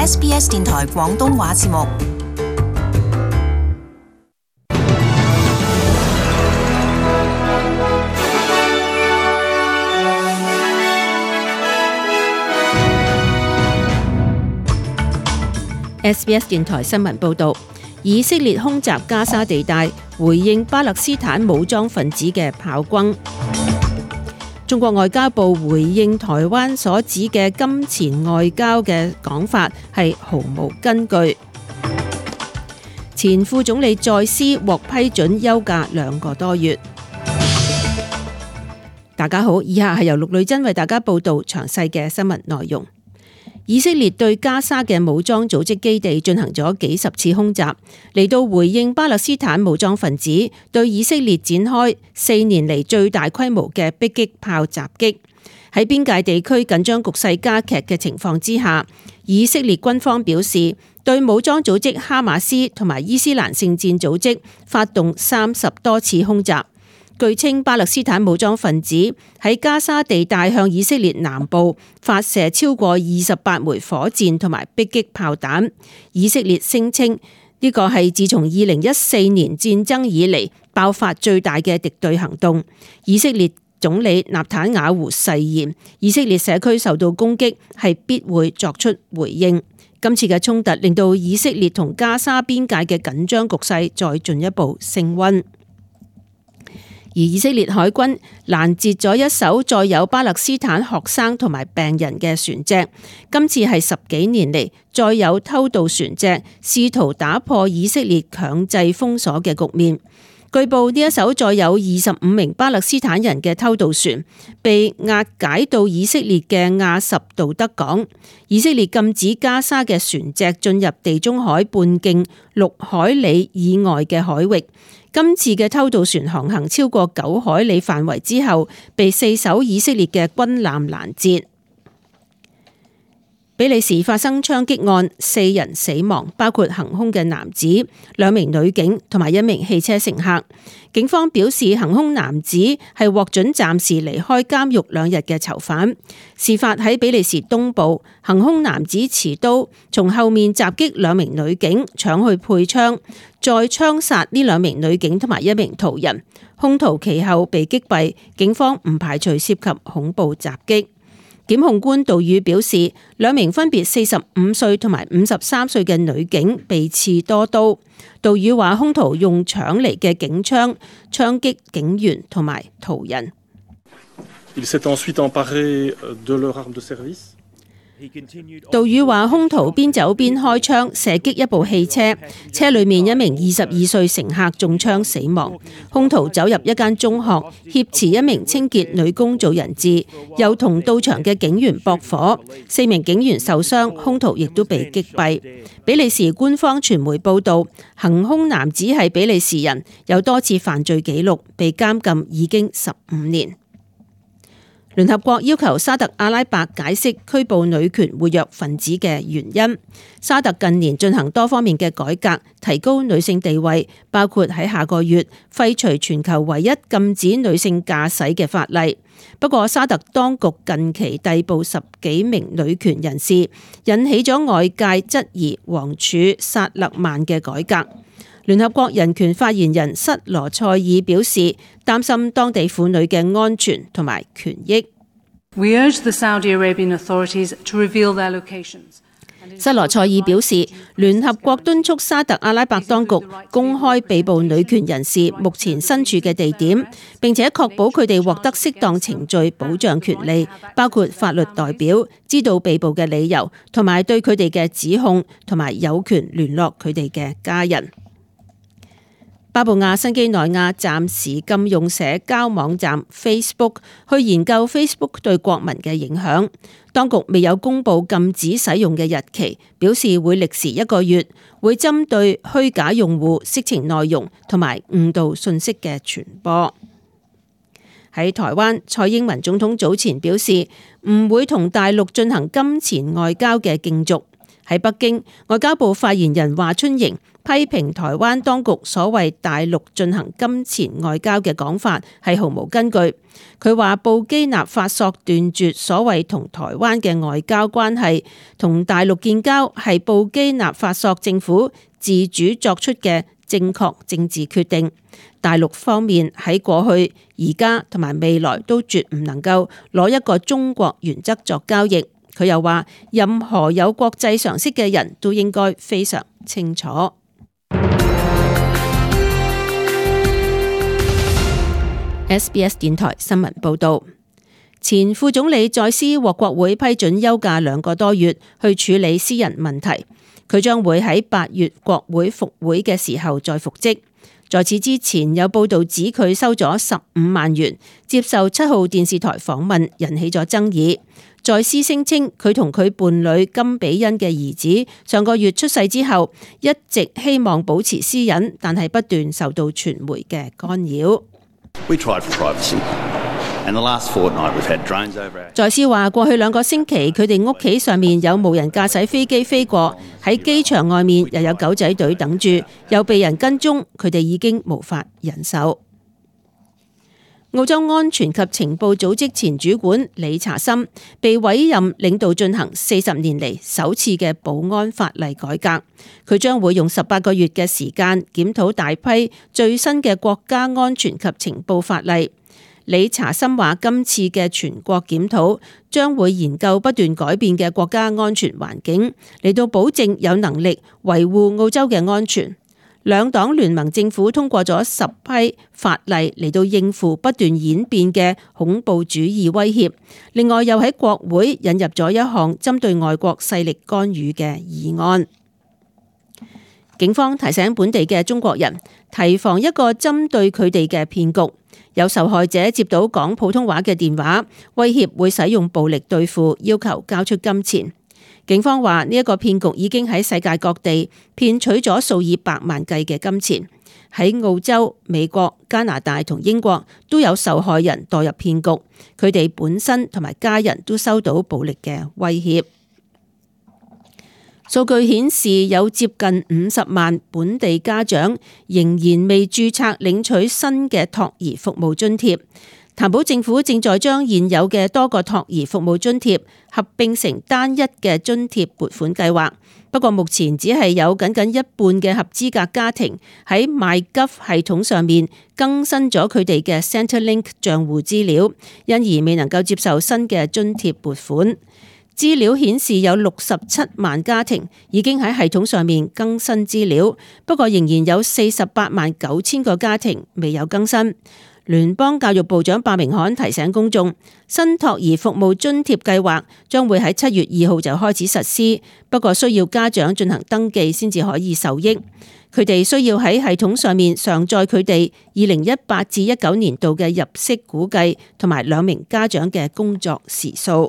SBS 電台廣東話節目。 SBS 電台新聞報導，以色列空襲加沙地帶，回應巴勒斯坦武裝分子嘅炮轟。中國外交部回應台灣所指嘅金錢外交嘅講法係毫無根據。前副總理再斯獲批准休假2個多月。大家好，以下係由陸女真為大家報導詳細嘅新聞內容。以色列對加沙嘅武裝組織基地進行咗幾十次空襲，嚟到回應巴勒斯坦武裝分子對以色列展開4年嚟最大規模嘅迫擊炮襲擊。喺邊界地區緊張局勢加劇嘅情況之下，以色列軍方表示對武裝組織哈馬斯同埋伊斯蘭聖戰組織發動30多次空襲。據稱，巴勒斯坦武裝分子喺加沙地帶向以色列南部發射超過28枚火箭同埋迫擊炮彈。以色列聲稱呢個係自從2014年戰爭以嚟爆發最大嘅敵對行動。以色列總理納坦雅胡誓言，以色列社區受到攻擊係必會作出回應。今次嘅衝突令到以色列同加沙邊界嘅緊張局勢再進一步升溫。而以色列海軍攔截咗一艘載有巴勒斯坦學生同埋病人嘅船隻，今次係10幾年嚟再有偷渡船隻試圖打破以色列強制封鎖嘅局面。據報呢一艘載有25名巴勒斯坦人嘅偷渡船被押解到以色列嘅亞什杜德港。以色列禁止加沙嘅船隻進入地中海半徑6海里以外嘅海域。今次嘅偷渡船航行超過9海里範圍之後，被4艘以色列嘅軍艦攔截。比利時發生槍擊案，4人死亡，包括行兇嘅男子、2名女警同埋1名汽車乘客。警方表示，行兇男子係獲准暫時離開監獄2日嘅囚犯。事發喺比利時東部，行兇男子持刀從後面襲擊2名女警，搶去配槍，再槍殺呢2名女警同埋1名途人。兇徒其後被擊斃，警方唔排除涉及恐怖襲擊。檢控官杜宇表示，2名分別45歲同埋53歲嘅女警被刺多刀。杜宇話，兇徒用搶嚟嘅警槍槍擊警員同埋途人。杜宇話，兇徒邊走邊開槍射擊一部汽車，車裏面1名22歲乘客中槍死亡。兇徒走入一間中學，挾持1名清潔女工做人質，又同到場嘅警員駁火，4名警員受傷，兇徒亦都被擊斃。比利時官方傳媒報道，行兇男子係比利時人，有多次犯罪記錄，被監禁已經15年。聯合國要求沙特阿拉伯解釋拘捕女權活躍分子嘅原因。沙特近年進行多方面嘅改革，提高女性地位，包括喺下個月廢除全球唯一禁止女性駕駛嘅法例。不過，沙特當局近期逮捕10幾名女權人士，引起咗外界質疑王儲薩勒曼嘅改革。聯合國人權發言人塞羅塞爾表示，擔心當地婦女嘅安全同埋權益。 We urge the Saudi Arabian authorities to reveal their locations. 塞羅塞爾表示，聯合國敦促沙特阿拉伯當局公開被捕女權人士目前身處嘅地點，並且確保佢哋獲得適當程序保障權利，包括法律代表知道被捕嘅理由，同埋對佢哋嘅指控，同埋有權聯絡佢哋嘅家人。巴布亞新幾內亞暫時禁用社交網站 Facebook 去研究 Facebook 對國民嘅影響。當局未有公布禁止使用嘅日期，表示會歷時1個月，會針對虛假用戶、色情內容同埋誤導信息嘅傳播。喺台灣，蔡英文總統早前表示唔會同大陸進行金錢外交嘅競逐。 喺北京，外交部發言人華春瑩批評台灣當局所謂大陸進行金錢外交嘅講法係毫無根據。佢話布基納法索斷絕所謂同台灣嘅外交關係，同大陸建交係布基納法索政府自主作出嘅正確政治決定。大陸方面喺過去、而家同埋未來都絕唔能夠攞一個中國原則作交易。佢又話，任何有國際常識嘅人都應該非常清楚。SBS 電台新聞報道，前副總理在斯獲國會批准休假2個多月去處理私人問題，佢將會喺8月國會復會嘅時候再復職。在此之前，有報道指佢收咗15萬元接受7號電視台訪問，引起咗爭議。在斯聲稱佢同佢伴侶金比恩嘅兒子上個月出世之後，一直希望保持私隱，但係不斷受到傳媒嘅干擾。在斯話過去2個星期，佢哋屋企上面有無人駕駛飛機飛過，喺機場外面又有狗仔隊等住，又被人跟蹤，佢哋已經無法忍受。澳洲安全及情報組織前主管理查森被委任領導進行40年嚟首次嘅保安法例改革，佢將會用18個月嘅時間檢討大批最新嘅國家安全及情報法例。理查森話，今次嘅全國檢討將會研究不斷改變嘅國家安全環境，嚟到保證有能力維護澳洲嘅安全。兩黨聯盟政府通過咗10批法例嚟到應付不斷演變嘅恐怖主義威脅，另外又喺國會引入咗一項針對外國勢力干預嘅議案。警方提醒本地嘅中國人提防一個針對佢哋嘅騙局，有受害者接到講普通話嘅電話，威脅會使用暴力對付，要求交出金錢。警方話呢一個騙局已經喺世界各地騙取咗數以百萬計嘅金錢，喺澳洲、美國、加拿大同英國都有受害人墮入騙局，佢哋本身同埋家人都收到暴力嘅威脅。數據顯示有接近50萬本地家長仍然未註冊領取新嘅托兒服務津貼。譚寶政府正在將現有嘅多個托兒服務津貼合併成單一嘅津貼撥款計劃，不過目前只係有僅一半嘅合資格家庭喺 MyGov 系統上面更新咗佢哋嘅 Centrelink 賬戶資料，因而未能夠接受新嘅津貼撥款。資料顯示有67萬家庭已經喺系統上面更新資料，不過仍然有48萬9千個家庭未有更新。聯邦教育部長白明翰提醒公眾，新托兒服務津貼計劃將會喺7月2號就開始實施，不過需要家長進行登記先至可以受益。佢哋需要喺系統上面上載佢哋2018至19年度嘅入息估計同埋2名家長嘅工作時數。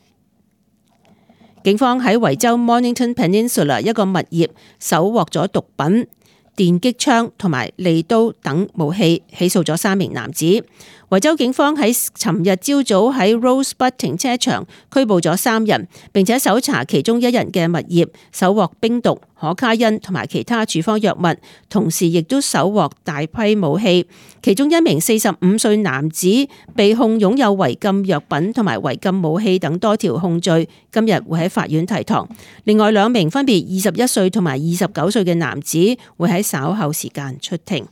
警方喺維州 Mornington Peninsula 一個物業搜獲咗毒品、電擊槍同埋利刀等武器，起訴咗3名男子。維州警方喺尋日朝早喺 Rosebud 停車場拘捕咗3人，並且搜查其中1人嘅物業，搜獲冰毒、可卡因同埋其他處方藥物，同時亦都搜獲大批武器。其中1名45歲男子被控擁有違禁藥品同埋違禁武器等多條控罪，今日會喺法院提堂。另外2名分別21歲同埋29歲嘅男子會喺稍後時間出庭。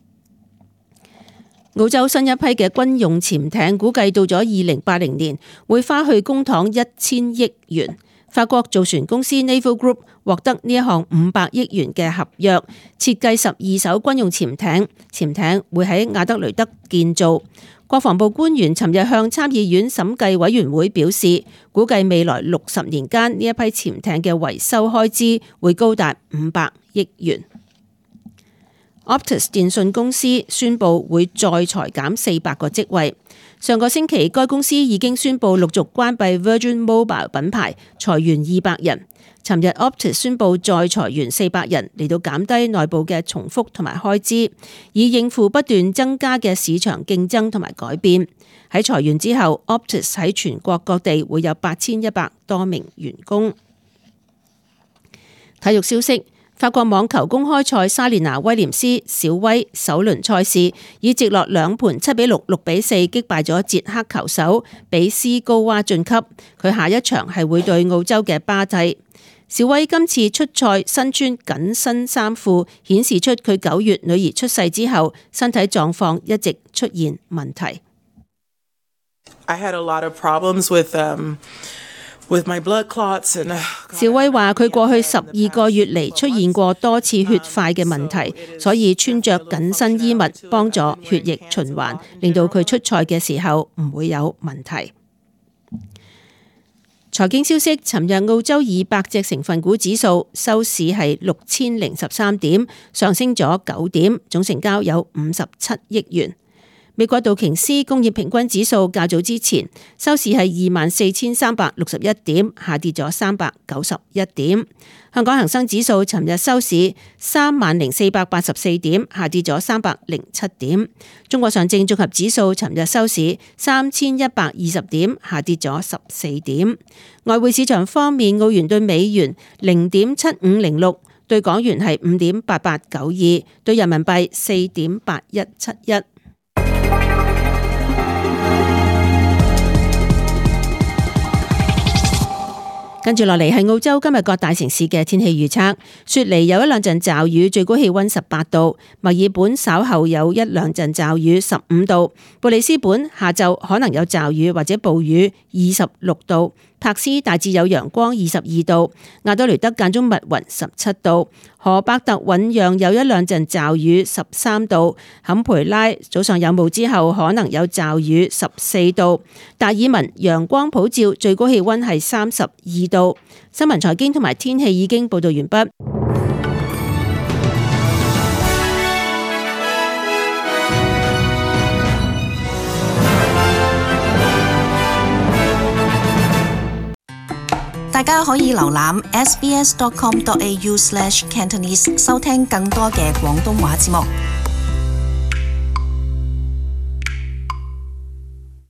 澳洲新一批嘅軍用潛艇估計到咗2080年會花去公帑1000億元。法國造船公司 Naval Group 獲得呢一項500億元嘅合約，設計12艘軍用潛艇，潛艇會喺亞德雷德建造。國防部官員尋日向參議院審計委員會表示，估計未來60年間呢一批潛艇嘅維修開支會高達500億元。Optus 電信公司宣布會再裁減400個職位。上個星期，該公司已經宣布陸續關閉 Virgin Mobile 品牌，裁員200人。尋日 Optus 宣布再裁員400人，嚟到減低內部嘅重複同埋開支，以應付不斷增加嘅市場競爭同埋改變。喺裁員之後， Optus 喺全國各地會有8100多名員工。 體育消息：法國網球公開賽莎蓮娜威廉斯小威首輪賽事以直落兩盤7-6、6-4擊敗咗捷克球手比斯高娃晉級。佢下一場係會對澳洲嘅巴蒂。小威今次出賽身穿緊身衫褲，顯示出佢9月女兒出世之後身體狀況一直出現問題。 I had a lot of problems with my blood clots and 小威話佢過去12個月嚟出現過多次血塊嘅問題，所以穿着緊身衣物幫助血液循環，令到佢出賽嘅時候唔會有問題。財經消息：尋日澳洲200隻成分股指數收市係6013點，上升咗9點，總成交有57億元。美國道瓊斯工業平均指數較早之前收市係24,361點，下跌咗391點。香港恒生指數尋日收市30,484點，下跌咗307點。中國上證綜合指數尋日收市3120點，下跌咗14點。外匯市場方面，澳元對美元0.7506，對港元係5.8892，對人民幣4.8171。跟住落嚟係澳洲今日各大城市嘅天氣預測。雪梨有一兩陣驟雨，最高氣溫18度；墨爾本稍後有一兩陣驟雨，15度；布里斯本下晝可能有驟雨或者暴雨，26度；柏斯大致有陽光，22度；亞多雷德間中密雲，17度；荷伯特醞釀有一兩陣驟雨，13度；坎培拉早上有霧之後可能有驟雨，14度；達爾文陽光普照，最高氣溫係32度。新聞財經同埋天氣已經報道完畢。 大家可以瀏覽 sbs.com.au/Cantonese 收聽更多嘅廣東話節目。